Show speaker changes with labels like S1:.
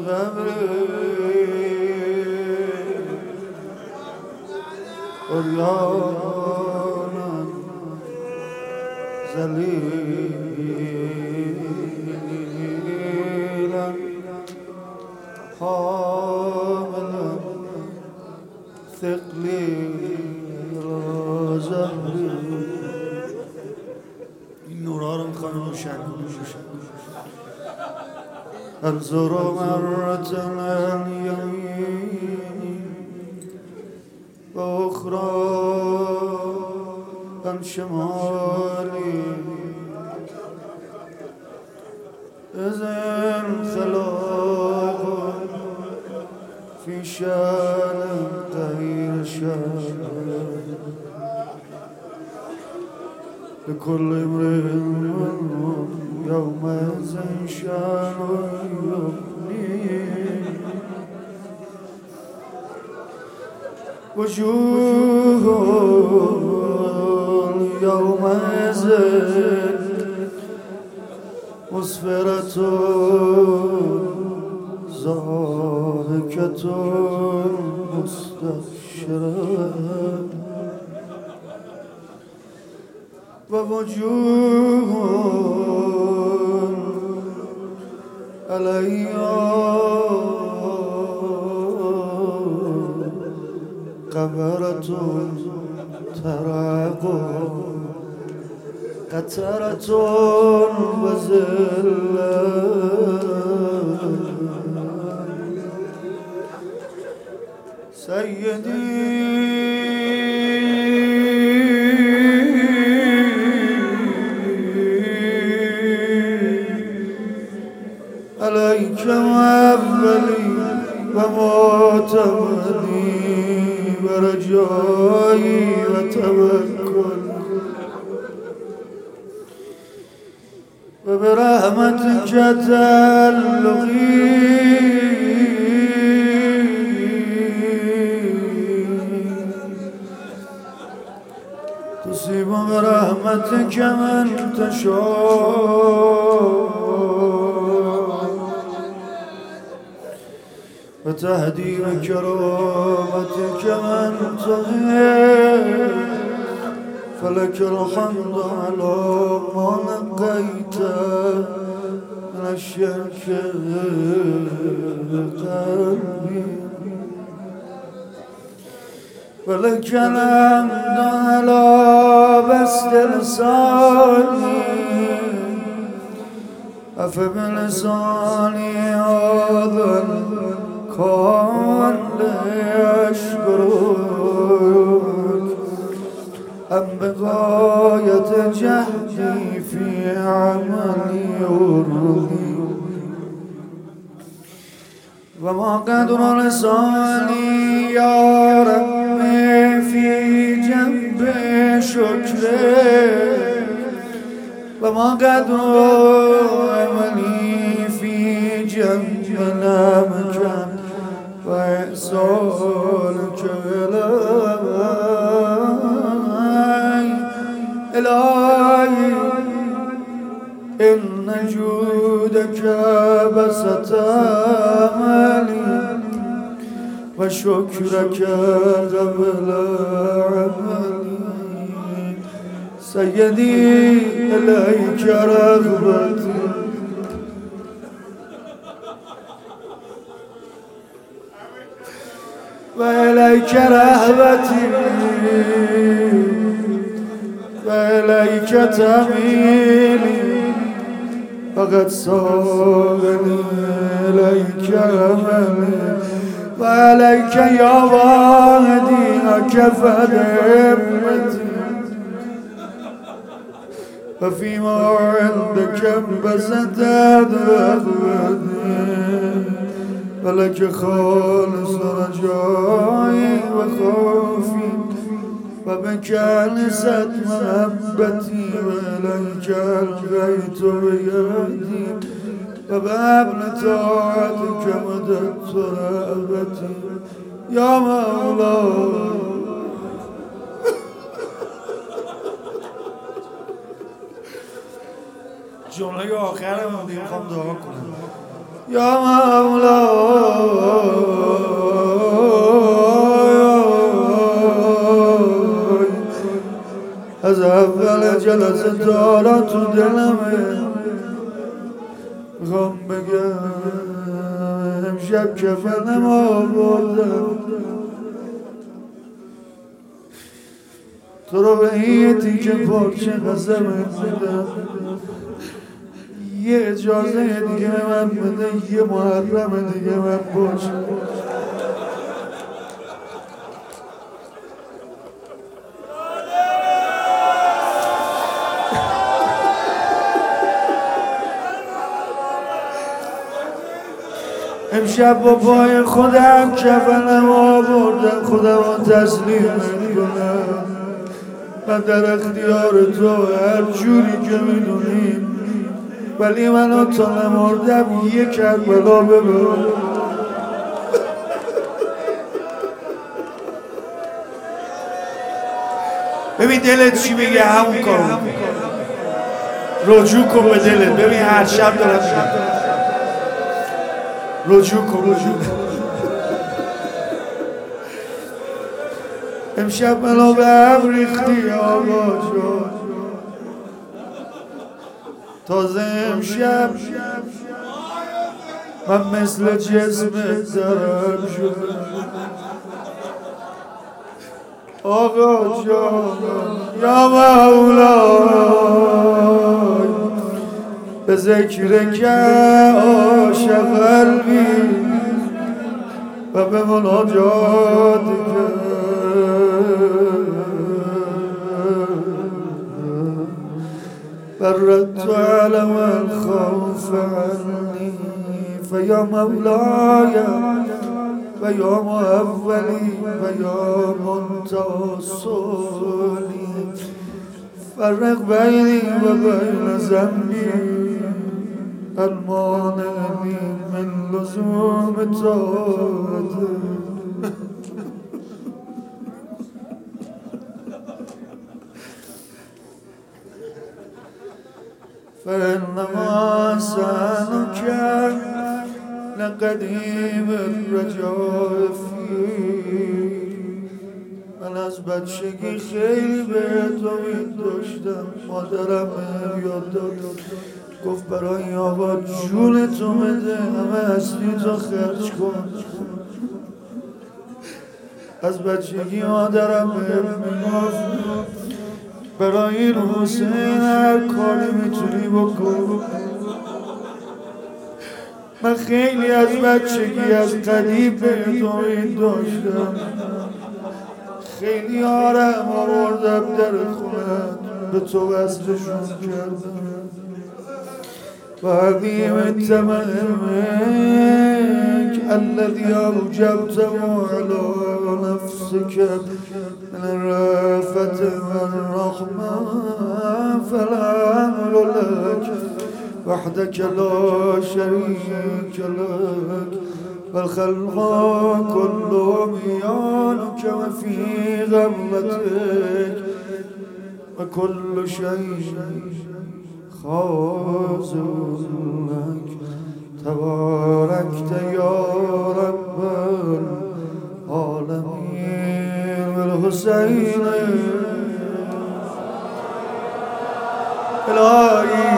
S1: قبری عریانا ذلیلا حاملا ثقلی را زهری. این نورها رو میخوام روشن انظر مرة اليمين وأخرى عن شمالي إذا انخلاق في شان غير شان لكل امرئ منهم يومئذ شان يغنيه وجوه يومئذ مسفرة ضاحكة مستبشرة ووجوه عليها قمرة تراق قطرة وزلة سيدي عليك أولي ومعتمدي ورجائي وتوكل وبرحمتك تعلقي تصيب برحمتك من تشاء وتهدي بكرامتك من تغير فلك الحمد على ما نقيت من الشرك قلبي ولك الحمد على بسط لساني أفبلساني هذا الكون ليشكرك أم بغاية جهدي في عملي وروحي وما قدر لساني يا ربي في جنب شكري وما قدر عملي في جنب نعمك وإحسانك إلهي إن جودك بسط أملي وشكرك قبل عملي سيدي إليك رغبتي وإليك رهبتي وإليك تميلي فقد صارني إليك أملي وإليك يا والدي أكفل همتي ففيما عندك انبسطت رغبتي ولك خالص رجائي وخوفي وبك أنست محبتي وإليك ألقيت بيدي وبابن طاعتك مددت رغبتي يا مولاي جمله آخرم میخوام دعا کنم یا مولا از اول جلسه دارا تو دلمه میخوام بگم امشب کفنم آوردم تو رو به این تیکه پارچه قسمت میدم یه اجازه دیگه به من بده یه محرم دیگه من باشه امشب با پای خودم کفنم آوردم خودم رو تسلیم کنم من در اختیار تو هر جوری که میدونی ولی منو تا نمردم یه کربلا ببر ببین دلت چی بگه همون کارو رجوع کن به دلت ببین هر شب دارم رجوع کن امشب منو به هم ریختی آقا جان تازه امشب من مثل جسمت دارم شده آقا جان یا مولای به ذکر که عاشق قلبی و به مناجات که بردت علم الخوف عني فيا مولاي ويا مؤولي ويا منتصري فرق بيني وبين ذنبي المانعني من لزوم طاعتك فإنما سألك لقديم الرجاء فيك من از بچگی خیلی به تو امید داشتم مادرم یاد داد گفت برای این آقا جون تو بده همه هستی تو خرج کن از بچگی مادرم میگفت برای این حسین هر کاری میتونی بکن من خیلی از بچگی از قدیم به تو امید داشتم خیلی آرم آوردم در خونت به تو وصلشون کردم و عظیم التمنک الذي اوجبته على نفسك من الرأفة والرحمة فالحمد لك وحدك لا شريك لك والخلق كلهم يعانك وفي غمتك وكل شيء خاضع لك تباركت يا رب العالمين والحسين الهي